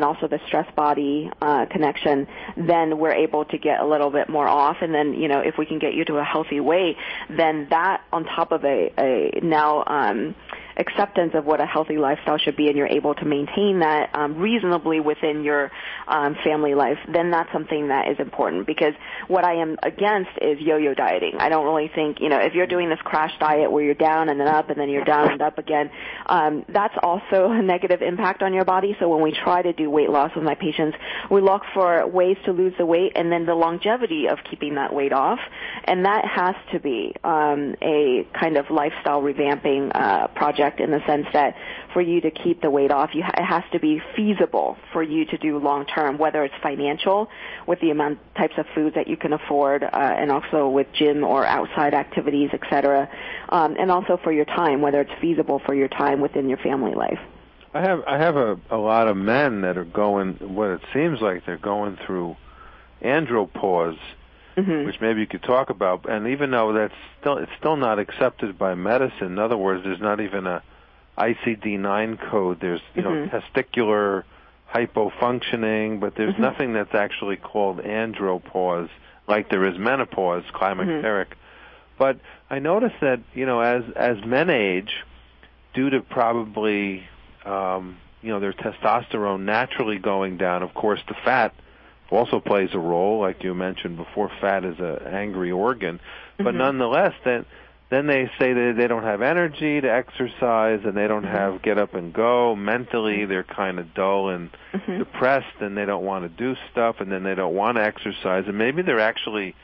and also the stress-body uh, connection, then we're able to get a little bit more off. And then, you know, if we can get you to a healthy weight, then that on top of a, a now um, acceptance of what a healthy lifestyle should be, and you're able to maintain that um, reasonably within your um, family life, then that's something that is important. Because what I am against is yo-yo dieting. I don't really think, you know, if you're doing this crash diet where you're down and then up and then you're down and up again, um, that's also a negative impact on your body. So when we try to do weight loss with my patients, we look for ways to lose the weight and then the longevity of keeping that weight off. And that has to be um, a kind of lifestyle revamping uh, project, in the sense that for you to keep the weight off, you ha- it has to be feasible for you to do long term, whether it's financial with the amount types of foods that you can afford, uh, and also with gym or outside activities, et cetera, um, and also for your time, whether it's feasible for your time within your family life. I have I have a, a lot of men that are going, what it seems like they're going through andropause, mm-hmm. which maybe you could talk about. And even though that's still it's still not accepted by medicine, in other words, there's not even a I C D nine code. There's you mm-hmm. know testicular hypofunctioning, but there's mm-hmm. nothing that's actually called andropause like there is menopause, climacteric. Mm-hmm. But I noticed that you know as as men age, due to probably um, you know their testosterone naturally going down, of course the fat also plays a role, like you mentioned before. Fat is an angry organ, but mm-hmm. nonetheless, then then they say that they don't have energy to exercise, and they don't mm-hmm. have get up and go. Mentally, they're kind of dull and mm-hmm. depressed, and they don't want to do stuff, and then they don't want to exercise, and maybe they're actually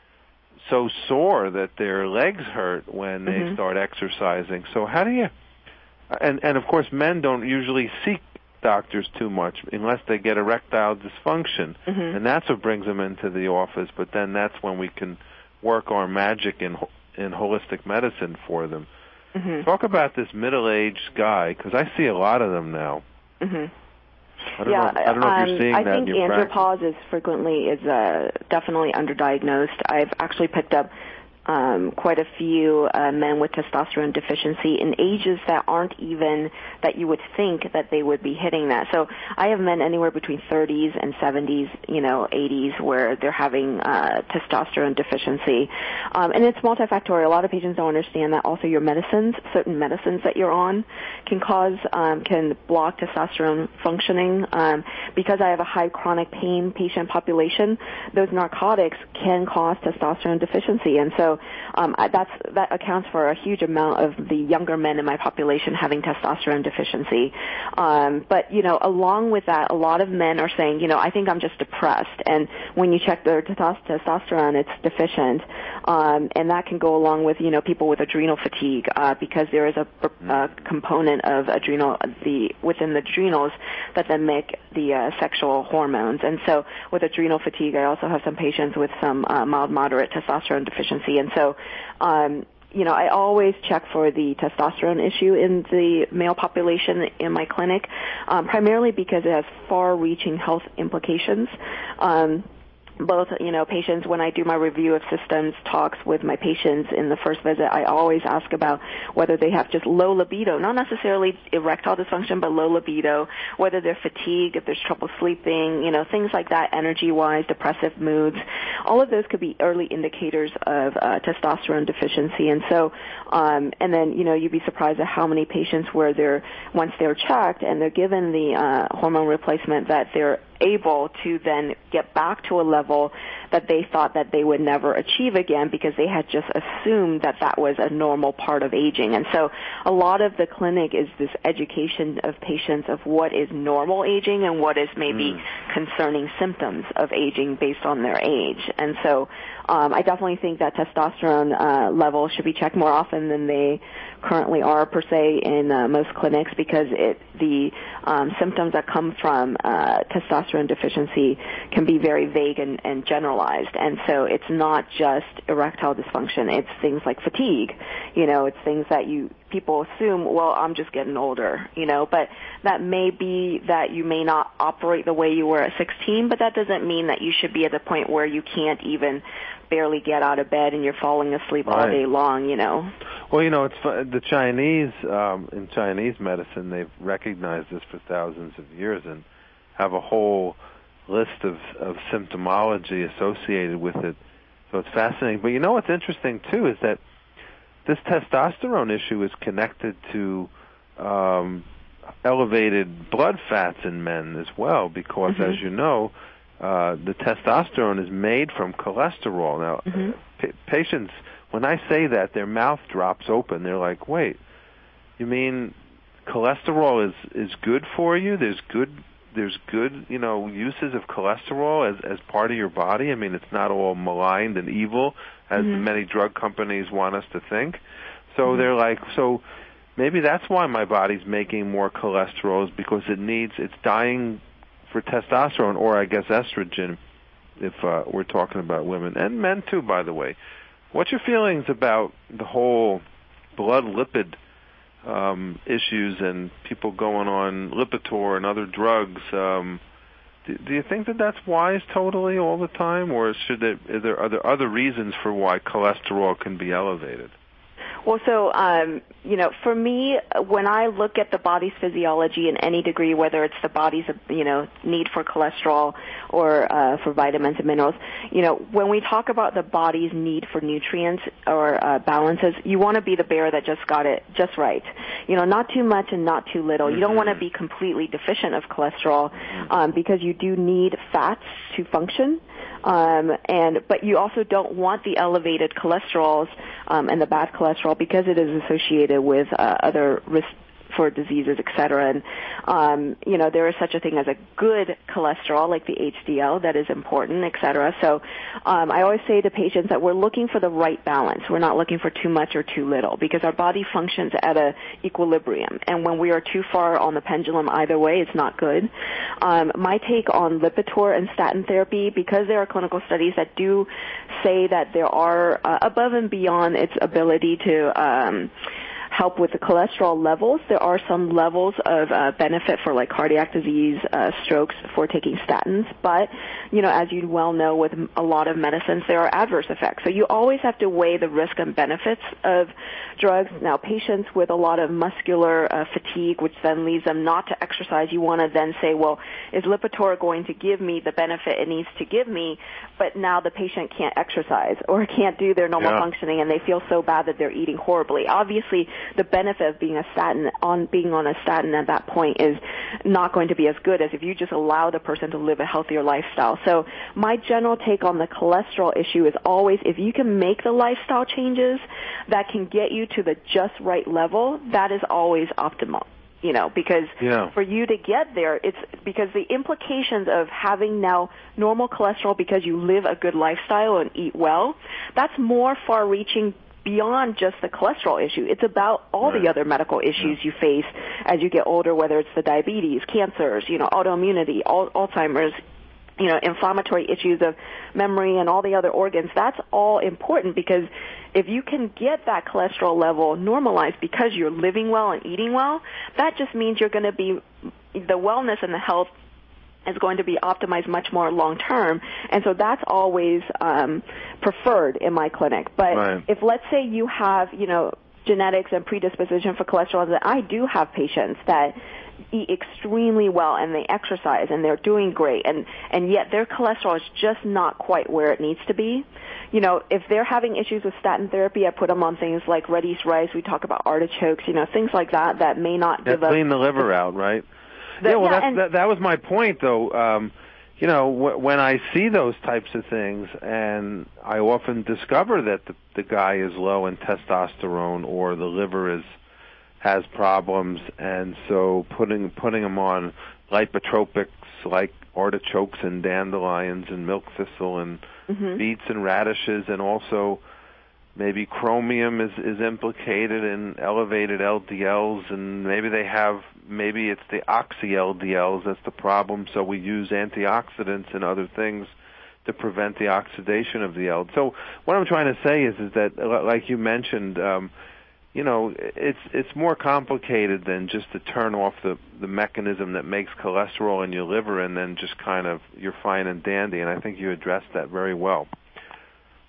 so sore that their legs hurt when mm-hmm. they start exercising. So how do you? And and of course, men don't usually seek doctors too much unless they get erectile dysfunction, mm-hmm. and that's what brings them into the office. But then that's when we can work our magic in in holistic medicine for them. Mm-hmm. Talk about this middle-aged guy, because I see a lot of them now. Mm-hmm. I don't yeah, know if, I don't know um, if you're seeing I that think in your andropause practice. is frequently is uh, definitely underdiagnosed. I've actually picked up Um, quite a few uh, men with testosterone deficiency in ages that aren't even that you would think that they would be hitting that. So I have men anywhere between thirties and seventies, you know, eighties, where they're having uh, testosterone deficiency. Um, and it's multifactorial. A lot of patients don't understand that also your medicines, certain medicines that you're on, can cause, um, can block testosterone functioning. Um, because I have a high chronic pain patient population, those narcotics can cause testosterone deficiency. And so Um, that's, that accounts for a huge amount of the younger men in my population having testosterone deficiency. Um, but, you know, along with that, a lot of men are saying, you know, I think I'm just depressed. And when you check their testosterone, it's deficient. Um, and that can go along with, you know, people with adrenal fatigue, uh, because there is a, a component of adrenal, the, within the adrenals that then make the uh, sexual hormones. And so with adrenal fatigue, I also have some patients with some uh, mild, moderate testosterone deficiency. And so, um, you know, I always check for the testosterone issue in the male population in my clinic, um, primarily because it has far-reaching health implications. Um, both, you know, patients, when I do my review of systems talks with my patients in the first visit, I always ask about whether they have just low libido, not necessarily erectile dysfunction, but low libido, whether they're fatigued, if there's trouble sleeping, you know, things like that, energy-wise, depressive moods. All of those could be early indicators of uh, testosterone deficiency. And so, um, and then, you know, you'd be surprised at how many patients where they're, once they're checked and they're given the uh, hormone replacement, that they're able to then get back to a level that they thought that they would never achieve again because they had just assumed that that was a normal part of aging. And so a lot of the clinic is this education of patients of what is normal aging and what is maybe mm. concerning symptoms of aging based on their age. And so um, I definitely think that testosterone uh, levels should be checked more often than they currently are per se in uh, most clinics, because it, the um, symptoms that come from uh, testosterone deficiency can be very vague and, and generalized. And so it's not just erectile dysfunction. It's things like fatigue. You know, it's things that you people assume, well, I'm just getting older, you know, but that may be that you may not operate the way you were at sixteen, but that doesn't mean that you should be at the point where you can't even barely get out of bed and you're falling asleep right. all day long, you know. Well, you know, it's the Chinese, um, in Chinese medicine, they've recognized this for thousands of years, and have a whole list of, of symptomology associated with it. So it's fascinating. But you know what's interesting, too, is that this testosterone issue is connected to um, elevated blood fats in men as well, because, mm-hmm. as you know, uh, the testosterone is made from cholesterol. Now, mm-hmm. pa- patients, when I say that, their mouth drops open. They're like, wait, you mean cholesterol is, is good for you? There's good, there's good, you know, uses of cholesterol as, as part of your body? I mean, it's not all maligned and evil, as mm-hmm. many drug companies want us to think. So mm-hmm. they're like, so maybe that's why my body's making more cholesterol, is because it needs, it's dying for testosterone, or I guess estrogen, if uh, we're talking about women, and men too, by the way. What's your feelings about the whole blood lipid um, issues and people going on Lipitor and other drugs? Um, do, do you think that that's wise totally all the time, or should there, are there, are there other reasons for why cholesterol can be elevated? Well, so, um, you know, for me, when I look at the body's physiology in any degree, whether it's the body's, you know, need for cholesterol or uh, for vitamins and minerals, you know, when we talk about the body's need for nutrients or uh, balances, you want to be the bear that just got it just right. You know, not too much and not too little. Mm-hmm. You don't want to be completely deficient of cholesterol um, because you do need fats to function. Um, and but you also don't want the elevated cholesterols um, and the bad cholesterol, because it is associated with uh, other risk for diseases, et cetera. And, um, you know, there is such a thing as a good cholesterol, like the H D L, that is important, et cetera. So um, I always say to patients that we're looking for the right balance. We're not looking for too much or too little, because our body functions at a equilibrium. And when we are too far on the pendulum either way, it's not good. Um, my take on Lipitor and statin therapy, because there are clinical studies that do say that there are, uh, above and beyond its ability to um, help with the cholesterol levels, there are some levels of uh, benefit for like cardiac disease, uh, strokes for taking statins. But, you know, as you well know, with a lot of medicines, there are adverse effects. So you always have to weigh the risk and benefits of drugs. Now, patients with a lot of muscular uh, fatigue, which then leads them not to exercise, you want to then say, well, is Lipitor going to give me the benefit it needs to give me? But now the patient can't exercise or can't do their normal yeah. functioning, and they feel so bad that they're eating horribly. Obviously, the benefit of being a statin on being on a statin at that point is not going to be as good as if you just allow the person to live a healthier lifestyle. So my general take on the cholesterol issue is always, if you can make the lifestyle changes that can get you to the just right level, that is always optimal. You know, because yeah. for you to get there, it's because the implications of having now normal cholesterol because you live a good lifestyle and eat well, that's more far-reaching beyond just the cholesterol issue. It's about all right. the other medical issues yeah. you face as you get older, whether it's the diabetes, cancers, you know, autoimmunity, al- Alzheimer's, you know, inflammatory issues of memory and all the other organs. That's all important, because if you can get that cholesterol level normalized because you're living well and eating well, that just means you're going to be, the wellness and the health is going to be optimized much more long term, and so that's always um, preferred in my clinic. But right. if, let's say, you have, you know, genetics and predisposition for cholesterol, that I do have patients that eat extremely well and they exercise and they're doing great, and and yet their cholesterol is just not quite where it needs to be. You know, if they're having issues with statin therapy, I put them on things like red yeast rice. We talk about artichokes, you know, things like that that may not yeah, give us clean the liver out, right? The, yeah, well, yeah, that's, that, that was my point, though. Um, you know, w- when I see those types of things, and I often discover that the, the guy is low in testosterone or the liver is has problems, and so putting putting him on lipotropics like artichokes and dandelions and milk thistle and mm-hmm. beets and radishes, and also maybe chromium is, is implicated in elevated L D Ls, and maybe they have, maybe it's the oxy-L D Ls that's the problem, so we use antioxidants and other things to prevent the oxidation of the L D L. So what I'm trying to say is, is that, like you mentioned, um, you know, it's it's more complicated than just to turn off the, the mechanism that makes cholesterol in your liver and then just kind of, you're fine and dandy, and I think you addressed that very well.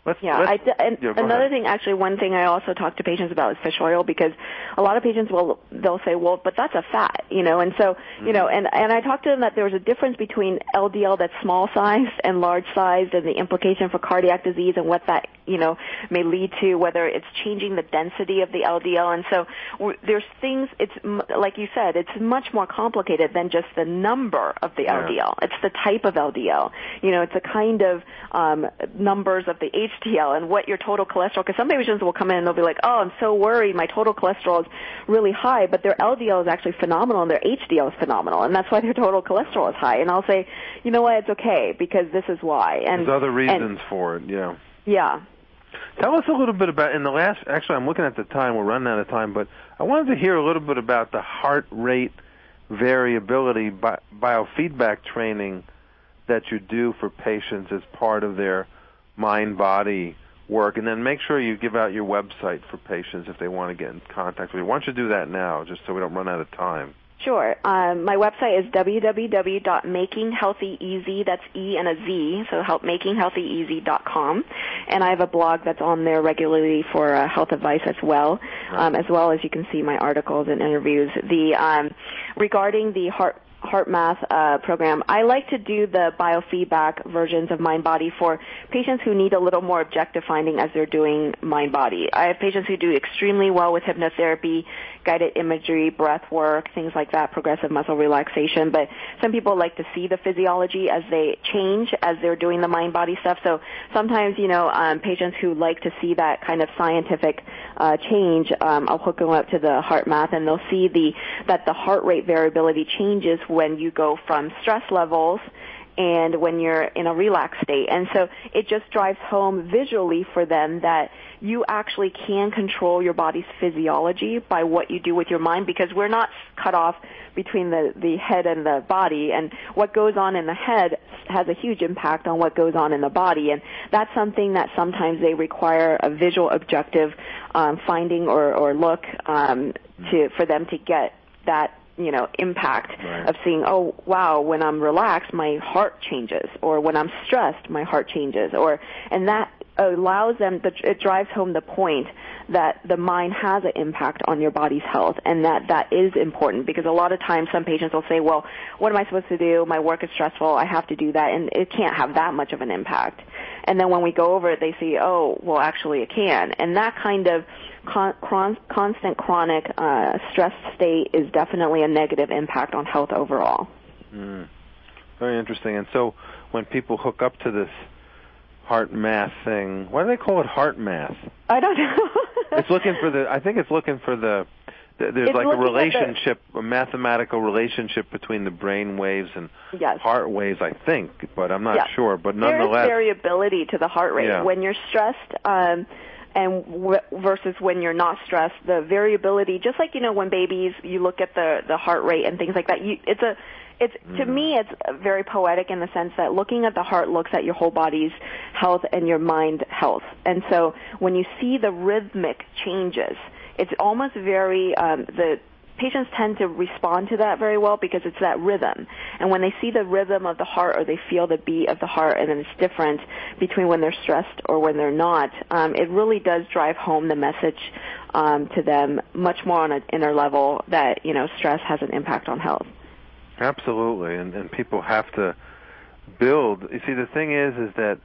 Let's, yeah, let's, I th- and yeah, another ahead. thing, actually, one thing I also talk to patients about is fish oil, because a lot of patients will they'll say, well, but that's a fat, you know, and so mm-hmm. you know, and and I talk to them that there's a difference between L D L that's small sized and large sized, and the implication for cardiac disease and what that you know may lead to, whether it's changing the density of the L D L, and so there's things. It's like you said, it's much more complicated than just the number of the yeah. L D L. It's the type of L D L. You know, it's a kind of um, numbers of the H D L and what your total cholesterol, because some patients will come in and they'll be like, oh, I'm so worried, my total cholesterol is really high, but their L D L is actually phenomenal and their H D L is phenomenal, and that's why their total cholesterol is high. And I'll say, you know what, it's okay, because this is why. And there's other reasons and, for it, yeah. Yeah. Tell us a little bit about, in the last, actually I'm looking at the time, we're running out of time, but I wanted to hear a little bit about the heart rate variability bi- biofeedback training that you do for patients as part of their mind-body work, and then make sure you give out your website for patients if they want to get in contact with you. Why don't you do that now, just so we don't run out of time? Sure. Um, my website is w w w dot making healthy easy, that's E and a Z, so help making healthy easy dot com. And I have a blog that's on there regularly for uh, health advice as well, right. um, as well as you can see my articles and interviews. The um, regarding the heart HeartMath uh, program, I like to do the biofeedback versions of mind-body for patients who need a little more objective finding as they're doing mind-body. I have patients who do extremely well with hypnotherapy, guided imagery, breath work, things like that, progressive muscle relaxation, but some people like to see the physiology as they change as they're doing the mind-body stuff. So sometimes, you know, um, patients who like to see that kind of scientific uh, change, um, I'll hook them up to the HeartMath, and they'll see the that the heart rate variability changes when you go from stress levels and when you're in a relaxed state. And so it just drives home visually for them that you actually can control your body's physiology by what you do with your mind, because we're not cut off between the, the head and the body, and what goes on in the head has a huge impact on what goes on in the body, and that's something that sometimes they require a visual objective um, finding or, or look um, to for them to get that you know, impact right. of seeing, oh, wow, when I'm relaxed, my heart changes, or when I'm stressed, my heart changes, or, and that allows them, to, it drives home the point that the mind has an impact on your body's health, and that that is important, because a lot of times some patients will say, well, what am I supposed to do? My work is stressful, I have to do that, and it can't have that much of an impact. And then when we go over it, they see, oh, well, actually it can. And that kind of con- con- constant chronic uh, stress state is definitely a negative impact on health overall. Mm. Very interesting. And so when people hook up to this HeartMath thing, why do they call it HeartMath? I don't know. It's looking for the, I think it's looking for the, the there's it's like a relationship, the, a mathematical relationship between the brain waves and yes. heart waves, I think, but I'm not yeah. sure. But nonetheless, there is variability to the heart rate. Yeah. When you're stressed, um, and w- versus when you're not stressed, the variability, just like, you know, when babies, you look at the, the heart rate and things like that, you, it's a, it's, mm. to me, it's very poetic in the sense that looking at the heart looks at your whole body's health and your mind health. And so when you see the rhythmic changes, it's almost very, um, the patients tend to respond to that very well because it's that rhythm. And when they see the rhythm of the heart or they feel the beat of the heart, and then it's different between when they're stressed or when they're not, um, it really does drive home the message um, to them much more on an inner level that, you know, stress has an impact on health. Absolutely, and, and people have to build. You see, the thing is, is that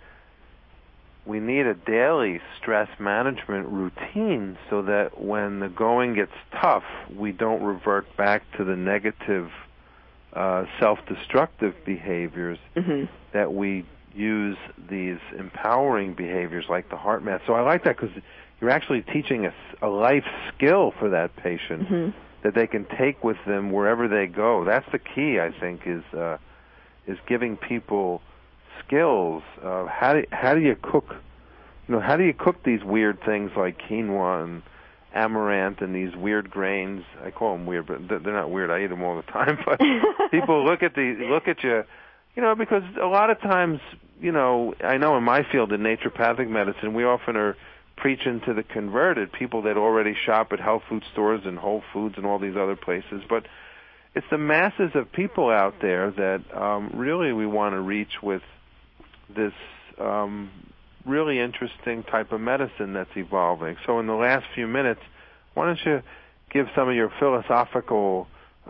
we need a daily stress management routine so that when the going gets tough, we don't revert back to the negative uh, self-destructive behaviors, mm-hmm. that we use these empowering behaviors like the HeartMath. So I like that because you're actually teaching a, a life skill for that patient, mm-hmm. that they can take with them wherever they go. That's the key, I think, is uh, is giving people skills. Uh, how do how do you cook? You know, how do you cook these weird things like quinoa and amaranth and these weird grains? I call them weird, but they're not weird. I eat them all the time. But people look at the look at you, you know, because a lot of times, you know, I know in my field in naturopathic medicine, we often are preaching to the converted, people that already shop at health food stores and Whole Foods and all these other places. But it's the masses of people out there that um, really we want to reach with this um, really interesting type of medicine that's evolving. So in the last few minutes, why don't you give some of your philosophical,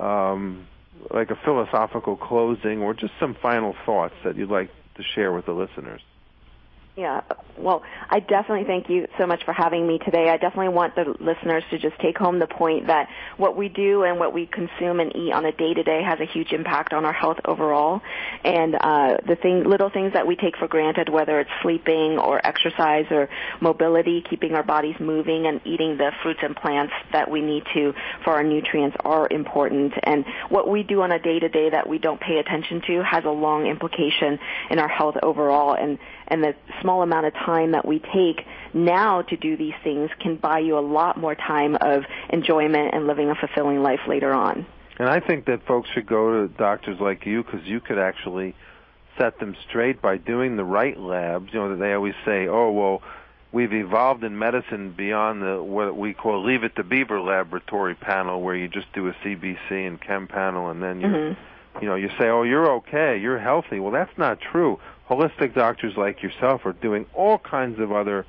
um, like a philosophical closing or just some final thoughts that you'd like to share with the listeners? Yeah, well, I definitely thank you so much for having me today. I definitely want the listeners to just take home the point that what we do and what we consume and eat on a day-to-day has a huge impact on our health overall. And uh, the thing, little things that we take for granted, whether it's sleeping or exercise or mobility, keeping our bodies moving and eating the fruits and plants that we need to for our nutrients are important. And what we do on a day-to-day that we don't pay attention to has a long implication in our health overall. And And the small amount of time that we take now to do these things can buy you a lot more time of enjoyment and living a fulfilling life later on. And I think that folks should go to doctors like you because you could actually set them straight by doing the right labs. You know, they always say, oh, well, we've evolved in medicine beyond the what we call Leave It to Beaver laboratory panel where you just do a C B C and chem panel and then you mm-hmm. you know, you say, oh, you're okay, you're healthy. Well, that's not true. Holistic doctors like yourself are doing all kinds of other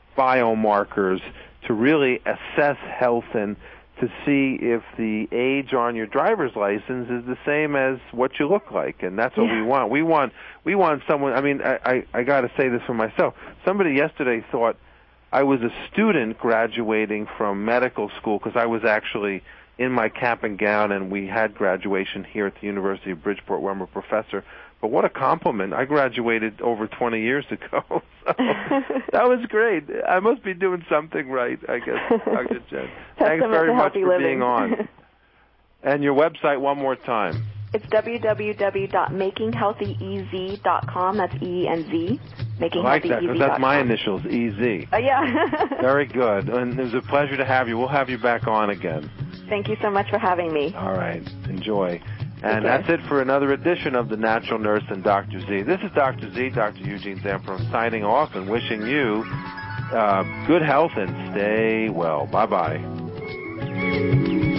biomarkers to really assess health and to see if the age on your driver's license is the same as what you look like, and that's what yeah. we want. We want we want someone. I mean, I I, I got to say this for myself. Somebody yesterday thought I was a student graduating from medical school because I was actually in my cap and gown, and we had graduation here at the University of Bridgeport where I'm a professor. But what a compliment. I graduated over twenty years ago. So that was great. I must be doing something right, I guess, Doctor Jen. Thanks very much for living. being on. And your website one more time. It's w w w dot making healthy e z dot com. That's E and Z. Making I like Healthy that, because that's my initials, E Z. Uh, yeah. Very good. And it was a pleasure to have you. We'll have you back on again. Thank you so much for having me. All right. Enjoy. And okay. that's it for another edition of The Natural Nurse and Doctor Z. This is Doctor Z, Doctor Eugene Zamperin, signing off and wishing you uh, good health and stay well. Bye-bye.